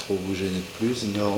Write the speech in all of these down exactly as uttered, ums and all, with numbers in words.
trop vous gêner de plus. Non.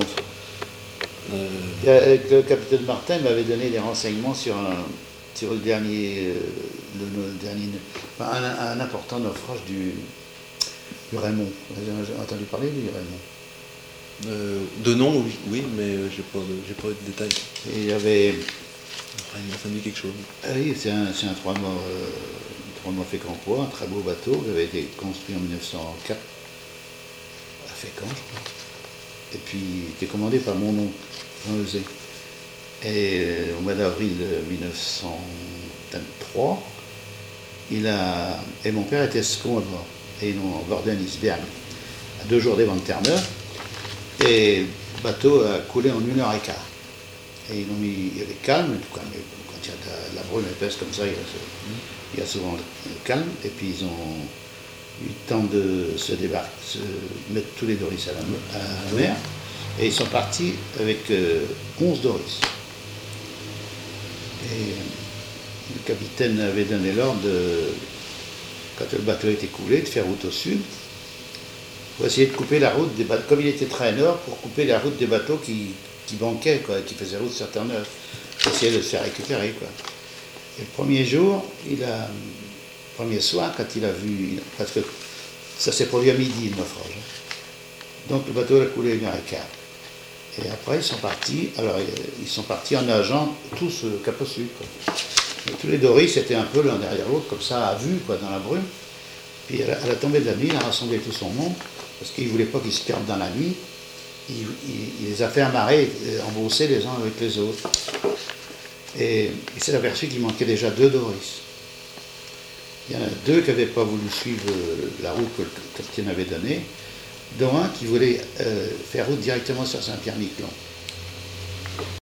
Euh, Le capitaine Martin m'avait donné des renseignements sur, un, sur le dernier, euh, le, le dernier enfin, un, un important naufrage du, du Raymond. Vous avez entendu parler du Raymond? euh, de nom, oui, oui, mais euh, j'ai pas, de- j'ai pas eu de détails. Et il y avait. Raymond, ça me dit quelque chose. Ah oui, c'est un, c'est un trois mâts, euh, trois mâts Fécampois, un très beau bateau qui avait été construit en mille neuf cent quatre à Fécamp, je crois. Et puis il était commandé par mon oncle, Jean Eusé. Et euh, au mois d'avril mille neuf cent vingt-trois, il a, et mon père était second à bord, et ils l'ont abordé à Nisberg, à deux jours des vents de Terre-Neuve, et le bateau a coulé en une heure et quart. Et ils l'ont mis, il y avait calme, tout calme, quand il y a de la, la brume épaisse comme ça, il y a, il y a souvent le calme, et puis ils ont eu le temps de se débarquer, se mettre tous les Doris à la, à la mer, et ils sont partis avec euh, onze Doris. Et le capitaine avait donné l'ordre, de, quand le bateau était coulé, de faire route au sud, pour essayer de couper la route des bateaux, comme il était traîneur, pour couper la route des bateaux qui, qui banquaient, quoi, qui faisaient route sur Terre-Neuve, pour essayer de se faire récupérer, quoi. Et le premier jour, il a, le premier soir, quand il a vu, parce que ça s'est produit à midi, le naufrage. Donc le bateau a coulé une heure et quart. Et après, ils sont partis, alors ils sont partis en nageant tous euh, cap au sud, quoi. Et tous les Doris étaient un peu l'un derrière l'autre, comme ça, à vue, quoi, dans la brume. Puis à la, à la tombée de la nuit, il a rassemblé tout son monde, parce qu'il ne voulait pas qu'ils se perdent dans la nuit. Il, il, il les a fait amarrer, embosser les uns avec les autres. Et il s'est aperçu qu'il manquait déjà deux Doris. Il y en a deux qui n'avaient pas voulu suivre la route que le capitaine avait donnée, dont un qui voulait euh, faire route directement sur Saint-Pierre-Miquelon.